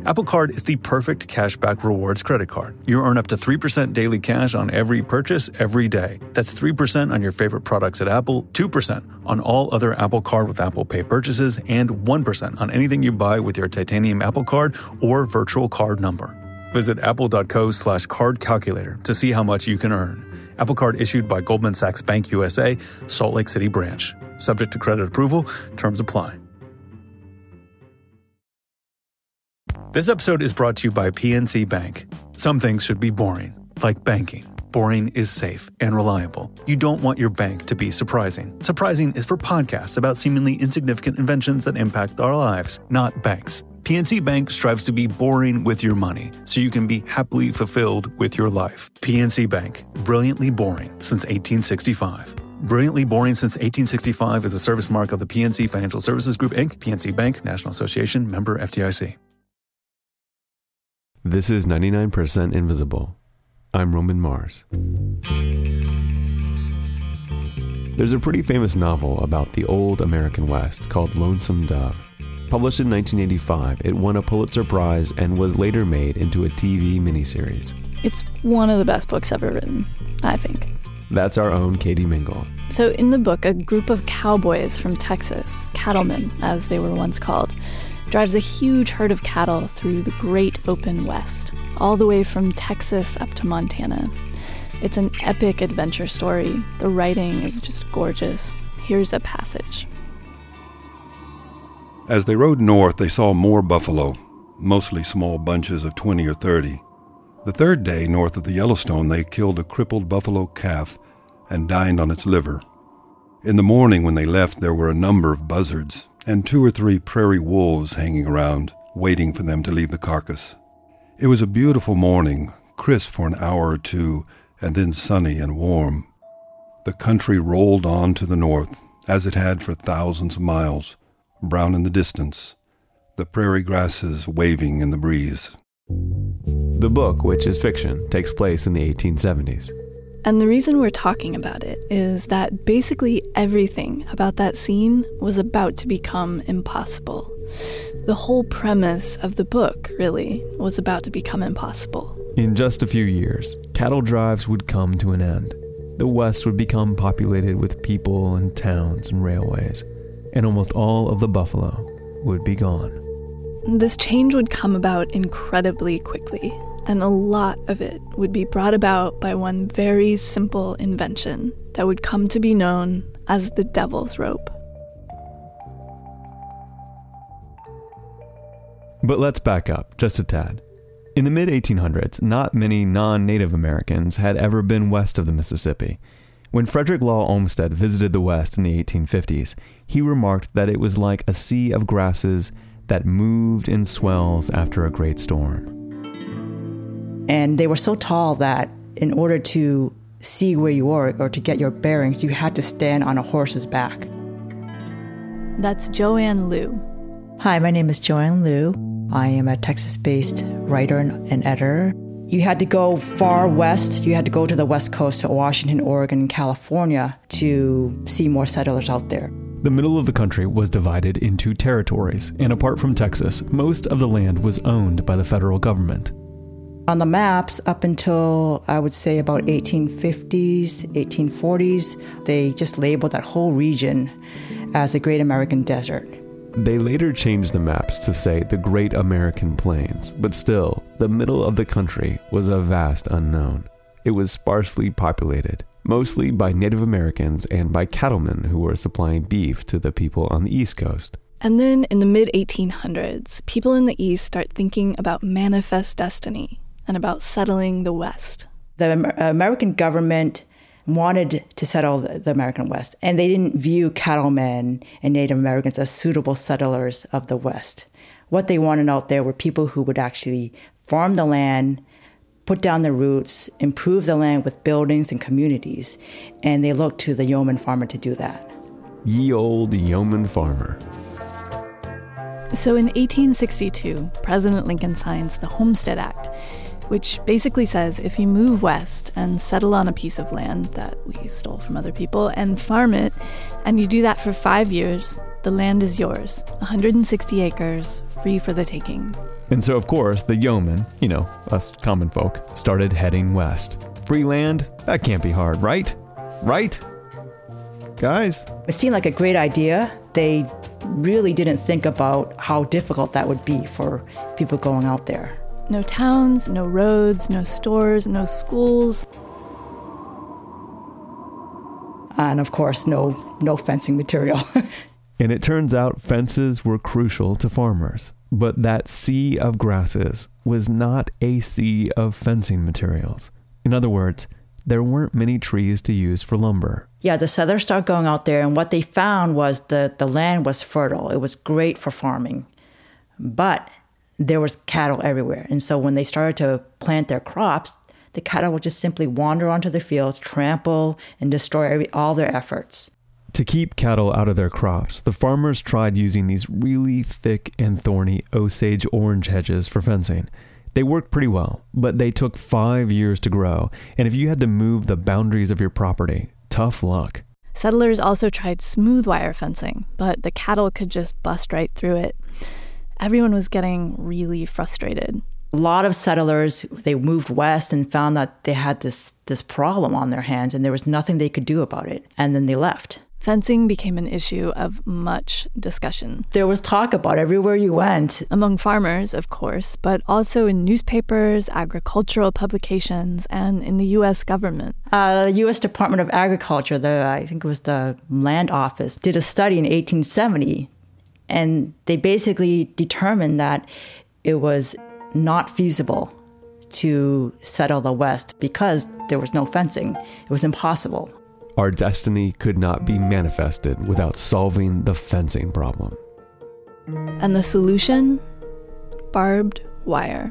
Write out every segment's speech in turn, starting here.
Apple Card is the perfect cashback rewards credit card. You earn up to 3% daily cash on every purchase every day. That's 3% on your favorite products at Apple, 2% on all other Apple Card with Apple Pay purchases, and 1% on anything you buy with your titanium Apple Card or virtual card number. Visit apple.co/card calculator to see how much you can earn. Apple Card issued by Goldman Sachs Bank USA, Salt Lake City branch. Subject to credit approval. Terms apply. This episode is brought to you by PNC Bank. Some things should be boring, like banking. Boring is safe and reliable. You don't want your bank to be surprising. Surprising is for podcasts about seemingly insignificant inventions that impact our lives, not banks. PNC Bank strives to be boring with your money, so you can be happily fulfilled with your life. PNC Bank, brilliantly boring since 1865. Brilliantly boring since 1865 is a service mark of the PNC Financial Services Group, Inc., PNC Bank, National Association, member FDIC. This is 99% Invisible. I'm Roman Mars. There's a pretty famous novel about the old American West called Lonesome Dove. Published in 1985, it won a Pulitzer Prize and was later made into a TV miniseries. It's one of the best books ever written, I think. That's our own Katie Mingle. So in the book, a group of cowboys from Texas, cattlemen as they were once called, drives a huge herd of cattle through the great open West, all the way from Texas up to Montana. It's an epic adventure story. The writing is just gorgeous. Here's a passage. As they rode north, they saw more buffalo, mostly small bunches of 20 or 30. The third day north of the Yellowstone, they killed a crippled buffalo calf and dined on its liver. In the morning when they left, there were a number of buzzards and 2 or 3 prairie wolves hanging around, waiting for them to leave the carcass. It was a beautiful morning, crisp for an hour or two, and then sunny and warm. The country rolled on to the north, as it had for thousands of miles, brown in the distance, the prairie grasses waving in the breeze. The book, which is fiction, takes place in the 1870s. And the reason we're talking about it is that basically everything about that scene was about to become impossible. The whole premise of the book, really, was about to become impossible. In just a few years, cattle drives would come to an end. The West would become populated with people and towns and railways, and almost all of the buffalo would be gone. This change would come about incredibly quickly, and a lot of it would be brought about by one very simple invention that would come to be known as the devil's rope. But let's back up just a tad. In the mid-1800s, not many non-Native Americans had ever been west of the Mississippi. When Frederick Law Olmsted visited the West in the 1850s, he remarked that it was like a sea of grasses that moved in swells after a great storm. And they were so tall that in order to see where you were or to get your bearings, you had to stand on a horse's back. That's Joanne Liu. Hi, my name is Joanne Liu. I am a Texas-based writer and editor. You had to go far west. You had to go to the West Coast, to Washington, Oregon, and California to see more settlers out there. The middle of the country was divided into territories, and apart from Texas, most of the land was owned by the federal government. On the maps, up until, I would say, about 1850s, 1840s, they just labeled that whole region as the Great American Desert. They later changed the maps to say the Great American Plains, but still, the middle of the country was a vast unknown. It was sparsely populated, mostly by Native Americans and by cattlemen who were supplying beef to the people on the East Coast. And then in the mid-1800s, people in the East start thinking about manifest destiny and about settling the West. The American government wanted to settle the American West, and they didn't view cattlemen and Native Americans as suitable settlers of the West. What they wanted out there were people who would actually farm the land, put down the roots, improve the land with buildings and communities, and they looked to the yeoman farmer to do that. Ye olde yeoman farmer. So in 1862, President Lincoln signs the Homestead Act, which basically says if you move west and settle on a piece of land that we stole from other people and farm it, and you do that for 5 years, the land is yours, 160 acres, free for the taking. And so, of course, the yeomen, us common folk, started heading west. Free land? That can't be hard, right? Right? Guys? It seemed like a great idea. They really didn't think about how difficult that would be for people going out there. No towns, no roads, no stores, no schools. And of course, no fencing material. And it turns out fences were crucial to farmers. But that sea of grasses was not a sea of fencing materials. In other words, there weren't many trees to use for lumber. Yeah, the settlers started going out there, and what they found was that the land was fertile. It was great for farming. But there was cattle everywhere. And so when they started to plant their crops, the cattle would just simply wander onto the fields, trample, and destroy all their efforts. To keep cattle out of their crops, the farmers tried using these really thick and thorny Osage orange hedges for fencing. They worked pretty well, but they took 5 years to grow, and if you had to move the boundaries of your property, tough luck. Settlers also tried smooth wire fencing, but the cattle could just bust right through it. Everyone was getting really frustrated. A lot of settlers, they moved west and found that they had this problem on their hands and there was nothing they could do about it. And then they left. Fencing became an issue of much discussion. There was talk about it everywhere you went. Among farmers, of course, but also in newspapers, agricultural publications, and in the U.S. government. The U.S. Department of Agriculture, I think it was the Land Office, did a study in 1870, and they basically determined that it was not feasible to settle the West because there was no fencing. It was impossible. Our destiny could not be manifested without solving the fencing problem. And the solution? Barbed wire.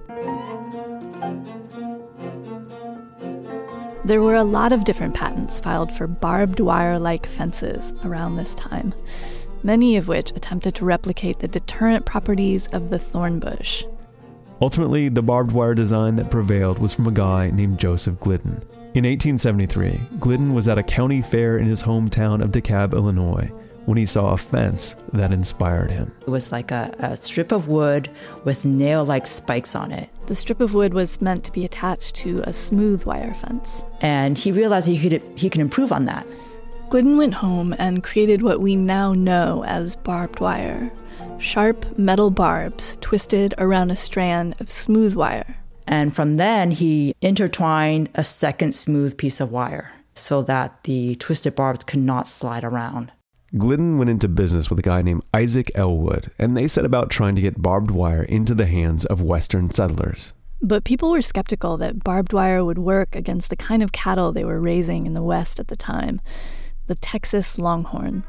There were a lot of different patents filed for barbed wire-like fences around this time, many of which attempted to replicate the deterrent properties of the thorn bush. Ultimately, the barbed wire design that prevailed was from a guy named Joseph Glidden. In 1873, Glidden was at a county fair in his hometown of DeKalb, Illinois, when he saw a fence that inspired him. It was like a strip of wood with nail-like spikes on it. The strip of wood was meant to be attached to a smooth wire fence. And he realized he could improve on that. Glidden went home and created what we now know as barbed wire. Sharp metal barbs twisted around a strand of smooth wire. And from then, he intertwined a second smooth piece of wire so that the twisted barbs could not slide around. Glidden went into business with a guy named Isaac Elwood, and they set about trying to get barbed wire into the hands of Western settlers. But people were skeptical that barbed wire would work against the kind of cattle they were raising in the West at the time, the Texas Longhorn.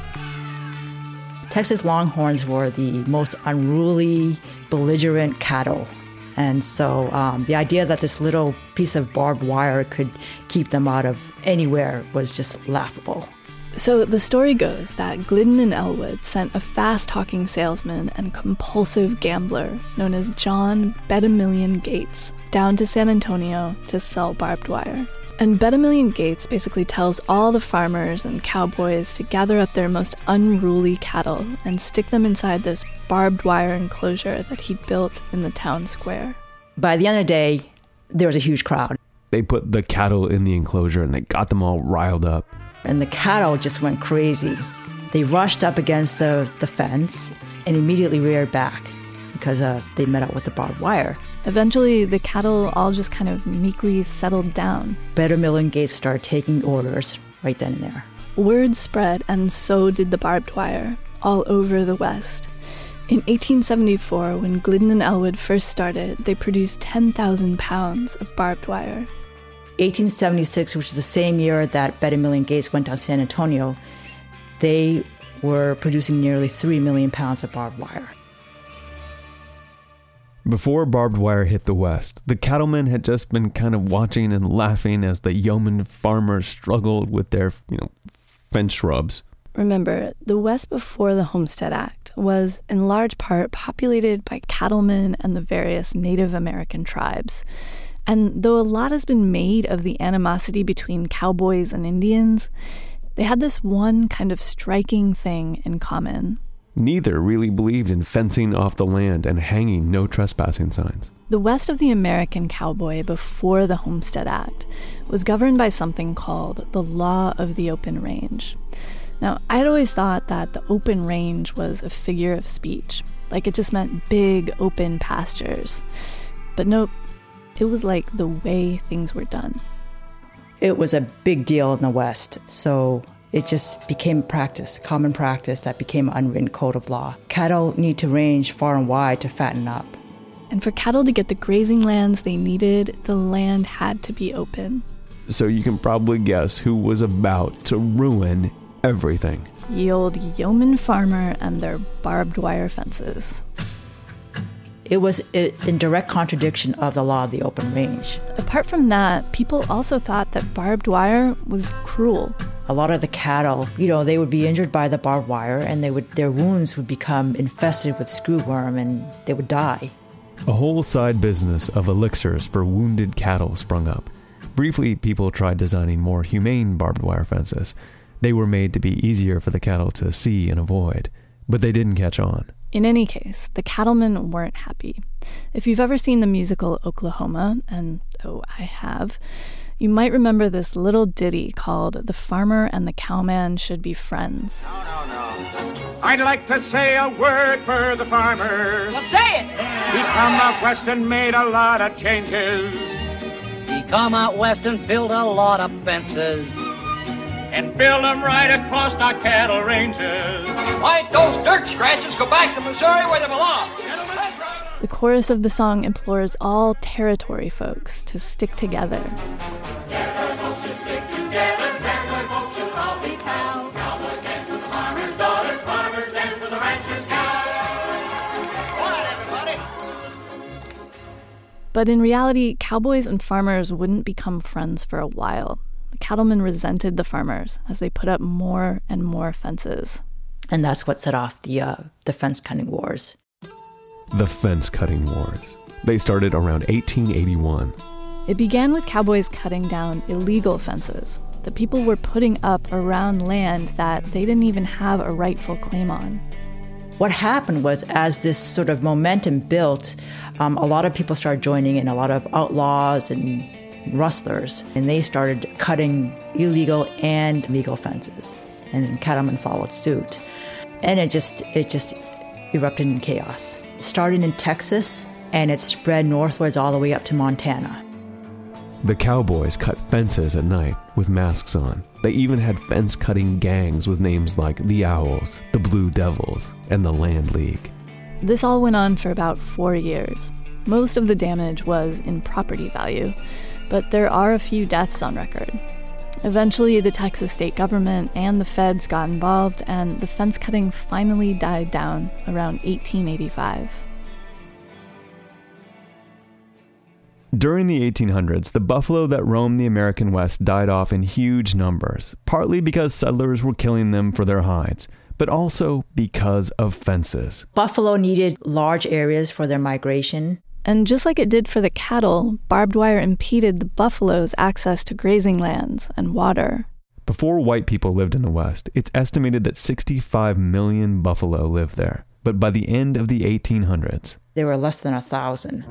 Texas Longhorns were the most unruly, belligerent cattle. And so the idea that this little piece of barbed wire could keep them out of anywhere was just laughable. So the story goes that Glidden and Elwood sent a fast-talking salesman and compulsive gambler known as John Bet-A-Million Gates down to San Antonio to sell barbed wire. And Bet-A-Million Gates basically tells all the farmers and cowboys to gather up their most unruly cattle and stick them inside this barbed wire enclosure that he'd built in the town square. By the end of the day, there was a huge crowd. They put the cattle in the enclosure and they got them all riled up. And the cattle just went crazy. They rushed up against the fence and immediately reared back because they met up with the barbed wire. Eventually, the cattle all just kind of meekly settled down. Bet-A-Million Gates started taking orders right then and there. Word spread, and so did the barbed wire, all over the West. In 1874, when Glidden and Elwood first started, they produced 10,000 pounds of barbed wire. 1876, which is the same year that Bet-A-Million Gates went down to San Antonio, they were producing nearly 3 million pounds of barbed wire. Before barbed wire hit the West, the cattlemen had just been kind of watching and laughing as the yeoman farmers struggled with their, fence shrubs. Remember, the West before the Homestead Act was in large part populated by cattlemen and the various Native American tribes. And though a lot has been made of the animosity between cowboys and Indians, they had this one kind of striking thing in common. Neither really believed in fencing off the land and hanging no trespassing signs. The West of the American cowboy before the Homestead Act was governed by something called the Law of the Open Range. Now, I'd always thought that the open range was a figure of speech, like it just meant big, open pastures. But nope, it was like the way things were done. It was a big deal in the West, so it just became practice, common practice that became an unwritten code of law. Cattle need to range far and wide to fatten up. And for cattle to get the grazing lands they needed, the land had to be open. So you can probably guess who was about to ruin everything. Ye old yeoman farmer and their barbed wire fences. It was in direct contradiction of the law of the open range. Apart from that, people also thought that barbed wire was cruel. A lot of the cattle, they would be injured by the barbed wire and their wounds would become infested with screwworm and they would die. A whole side business of elixirs for wounded cattle sprung up. Briefly, people tried designing more humane barbed wire fences. They were made to be easier for the cattle to see and avoid, but they didn't catch on. In any case, the cattlemen weren't happy. If you've ever seen the musical Oklahoma, and I have, you might remember this little ditty called "The Farmer and the Cowman Should Be Friends." No. I'd like to say a word for the farmer. Well, say it! He come out west and made a lot of changes. He come out west and built a lot of fences. And build them right across our cattle ranges. Why, those dirt scratches go back to Missouri where they belong. The chorus of the song implores all territory folks to stick together. Territory folks should stick together. Territory folks should all be pals. Cowboys dance with the farmers' daughters. Farmers dance with the ranchers' cows. Quiet, everybody. But in reality, cowboys and farmers wouldn't become friends for a while. The cattlemen resented the farmers as they put up more and more fences. And that's what set off the fence-cutting wars. The fence-cutting wars. They started around 1881. It began with cowboys cutting down illegal fences that people were putting up around land that they didn't even have a rightful claim on. What happened was, as this sort of momentum built, a lot of people started joining in, a lot of outlaws and rustlers, and they started cutting illegal and legal fences, and cattlemen followed suit, and it just erupted in chaos. It started in Texas and it spread northwards all the way up to Montana. The cowboys cut fences at night with masks on. They even had fence-cutting gangs with names like the Owls, the Blue Devils, and the Land League. This all went on for about 4 years. Most of the damage was in property value, but there are a few deaths on record. Eventually, the Texas state government and the feds got involved, and the fence cutting finally died down around 1885. During the 1800s, the buffalo that roamed the American West died off in huge numbers, partly because settlers were killing them for their hides, but also because of fences. Buffalo needed large areas for their migration. And just like it did for the cattle, barbed wire impeded the buffalo's access to grazing lands and water. Before white people lived in the West, it's estimated that 65 million buffalo lived there. But by the end of the 1800s, there were less than 1,000.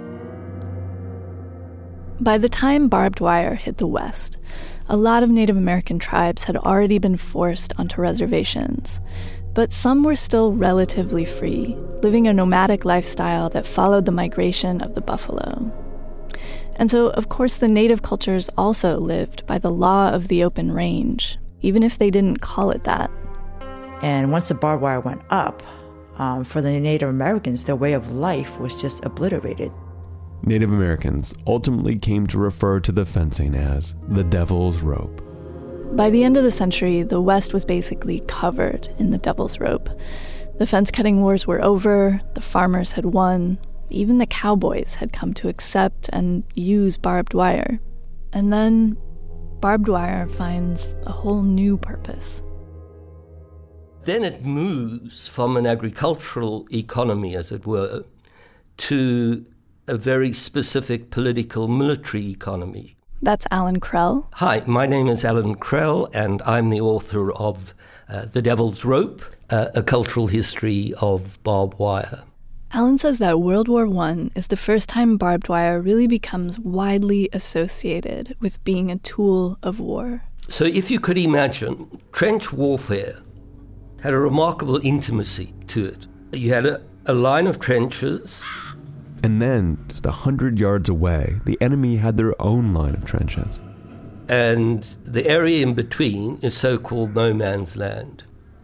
By the time barbed wire hit the West, a lot of Native American tribes had already been forced onto reservations. But some were still relatively free, living a nomadic lifestyle that followed the migration of the buffalo. And so, of course, the native cultures also lived by the law of the open range, even if they didn't call it that. And once the barbed wire went up, for the Native Americans, their way of life was just obliterated. Native Americans ultimately came to refer to the fencing as the Devil's Rope. By the end of the century, the West was basically covered in the Devil's Rope. The fence-cutting wars were over, the farmers had won, even the cowboys had come to accept and use barbed wire. And then barbed wire finds a whole new purpose. Then it moves from an agricultural economy, as it were, to a very specific political military economy. That's Alan Krell. Hi, my name is Alan Krell, and I'm the author of The Devil's Rope, A Cultural History of Barbed Wire. Alan says that World War I is the first time barbed wire really becomes widely associated with being a tool of war. So if you could imagine, trench warfare had a remarkable intimacy to it. You had a line of trenches. And then, just 100 yards away, the enemy had their own line of trenches. And the area in between is so-called no man's land.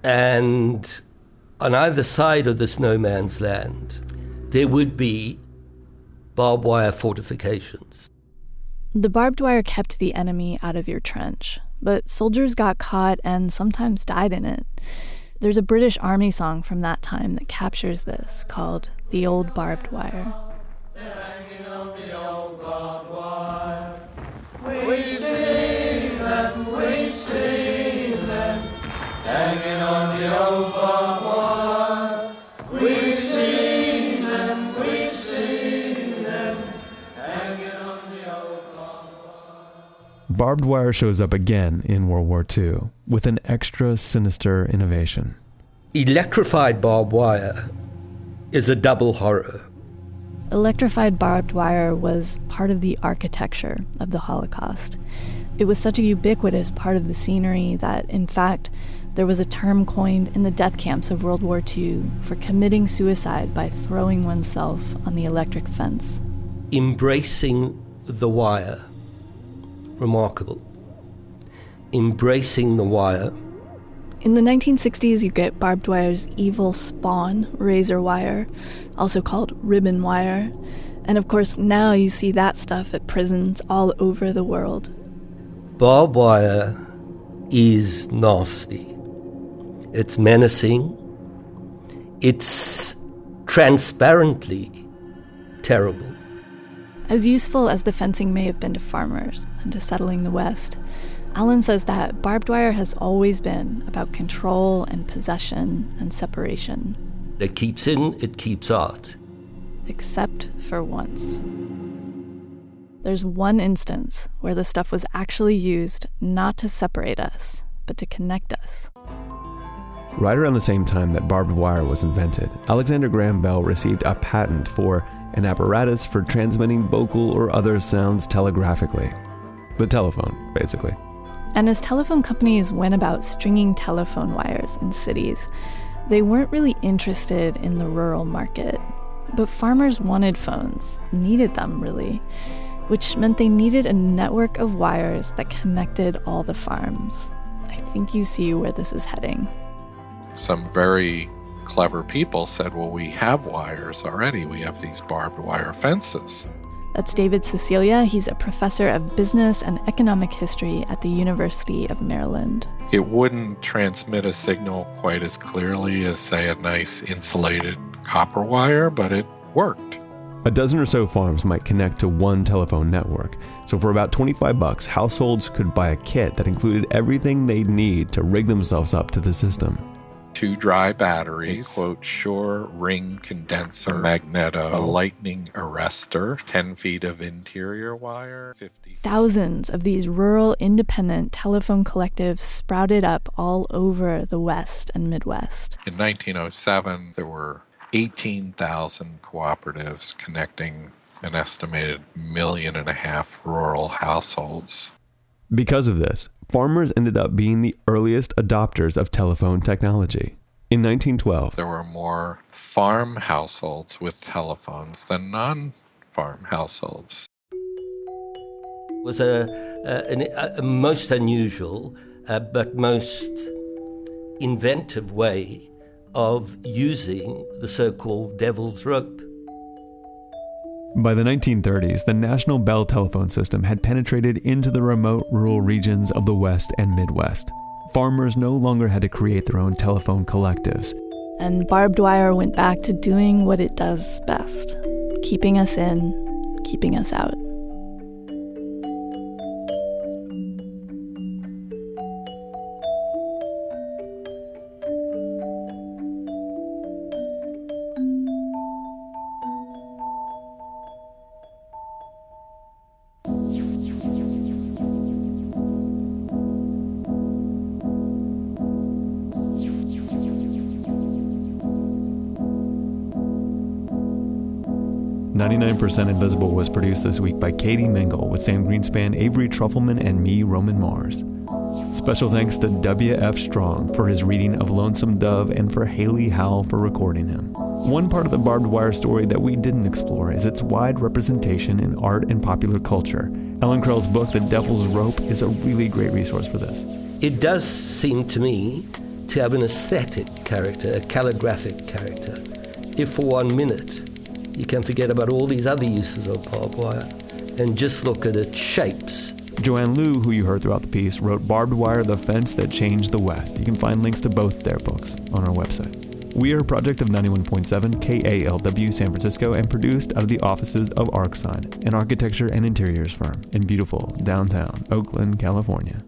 And on either side of this no man's land, there would be barbed wire fortifications. The barbed wire kept the enemy out of your trench, but soldiers got caught and sometimes died in it. There's a British Army song from that time that captures this, called The Old Barbed Wire. Hanging on the old barbed wire. We've seen them, we've seen them. Hanging on the old barbed wire. We've seen them, we've seen them. Hanging on the old barbed wire. Barbed wire shows up again in World War II with an extra sinister innovation. Electrified barbed wire is a double horror. Electrified barbed wire was part of the architecture of the Holocaust. It was such a ubiquitous part of the scenery that, in fact, there was a term coined in the death camps of World War II for committing suicide by throwing oneself on the electric fence. Embracing the wire. Remarkable. Embracing the wire. In the 1960s, you get barbed wire's evil spawn, razor wire, also called ribbon wire. And of course, now you see that stuff at prisons all over the world. Barbed wire is nasty. It's menacing. It's transparently terrible. As useful as the fencing may have been to farmers and to settling the West, Alan says that barbed wire has always been about control and possession and separation. It keeps in, it keeps out. Except for once. There's one instance where the stuff was actually used not to separate us, but to connect us. Right around the same time that barbed wire was invented, Alexander Graham Bell received a patent for an apparatus for transmitting vocal or other sounds telegraphically. The telephone, basically. And as telephone companies went about stringing telephone wires in cities, they weren't really interested in the rural market. But farmers wanted phones, needed them really, which meant they needed a network of wires that connected all the farms. I think you see where this is heading. Some very clever people said, well, we have wires already. We have these barbed wire fences. That's David Cecilia. He's a professor of business and economic history at the University of Maryland. It wouldn't transmit a signal quite as clearly as, say, a nice insulated copper wire, but it worked. A dozen or so farms might connect to one telephone network. So for about $25, households could buy a kit that included everything they'd need to rig themselves up to the system. 2 dry batteries, quote, Shure ring condenser, magneto, a lightning arrestor, 10 feet of interior wire, 50. Thousands of these rural independent telephone collectives sprouted up all over the West and Midwest. In 1907, there were 18,000 cooperatives connecting an estimated 1.5 million rural households. Because of this, farmers ended up being the earliest adopters of telephone technology. In 1912, there were more farm households with telephones than non-farm households. It was a most unusual but most inventive way of using the so-called devil's rope. By the 1930s, the National Bell telephone system had penetrated into the remote rural regions of the West and Midwest. Farmers no longer had to create their own telephone collectives. And barbed wire went back to doing what it does best, keeping us in, keeping us out. 99% Invisible was produced this week by Katie Mingle with Sam Greenspan, Avery Trufelman, and me, Roman Mars. Special thanks to W.F. Strong for his reading of Lonesome Dove and for Haley Howell for recording him. One part of the Barbed Wire story that we didn't explore is its wide representation in art and popular culture. Ellen Krell's book, The Devil's Rope, is a really great resource for this. It does seem to me to have an aesthetic character, a calligraphic character. If for 1 minute you can forget about all these other uses of barbed wire and just look at its shapes. Joanne Liu, who you heard throughout the piece, wrote Barbed Wire, The Fence That Changed the West. You can find links to both their books on our website. We are a project of 91.7 KALW San Francisco and produced out of the offices of Arcsine, an architecture and interiors firm in beautiful downtown Oakland, California.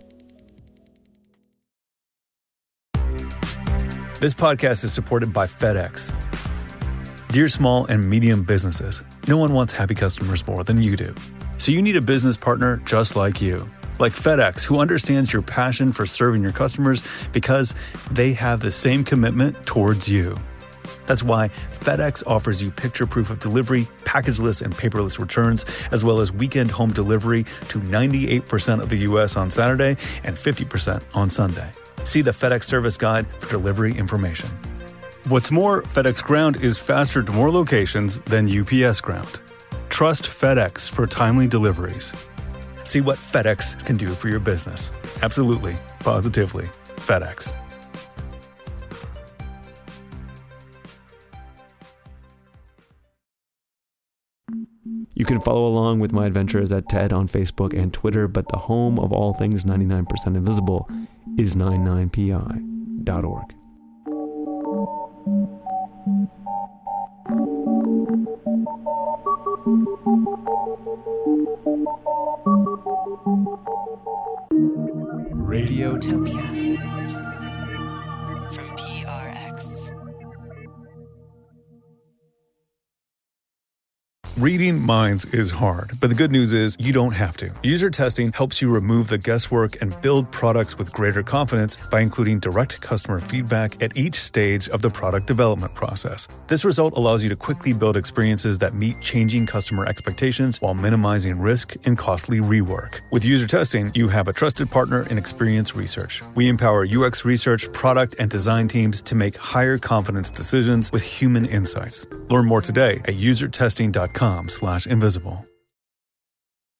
This podcast is supported by FedEx. Dear small and medium businesses, no one wants happy customers more than you do. So you need a business partner just like you. Like FedEx, who understands your passion for serving your customers because they have the same commitment towards you. That's why FedEx offers you picture proof of delivery, packageless and paperless returns, as well as weekend home delivery to 98% of the U.S. on Saturday and 50% on Sunday. See the FedEx service guide for delivery information. What's more, FedEx Ground is faster to more locations than UPS Ground. Trust FedEx for timely deliveries. See what FedEx can do for your business. Absolutely, positively, FedEx. You can follow along with my adventures at TED on Facebook and Twitter, but the home of all things 99% Invisible is 99pi.org. Radiotopia from PRX. Reading minds is hard, but the good news is you don't have to. User testing helps you remove the guesswork and build products with greater confidence by including direct customer feedback at each stage of the product development process. This result allows you to quickly build experiences that meet changing customer expectations while minimizing risk and costly rework. With user testing, you have a trusted partner in Experience Research. We empower UX research, product, and design teams to make higher confidence decisions with human insights. Learn more today at usertesting.com/invisible.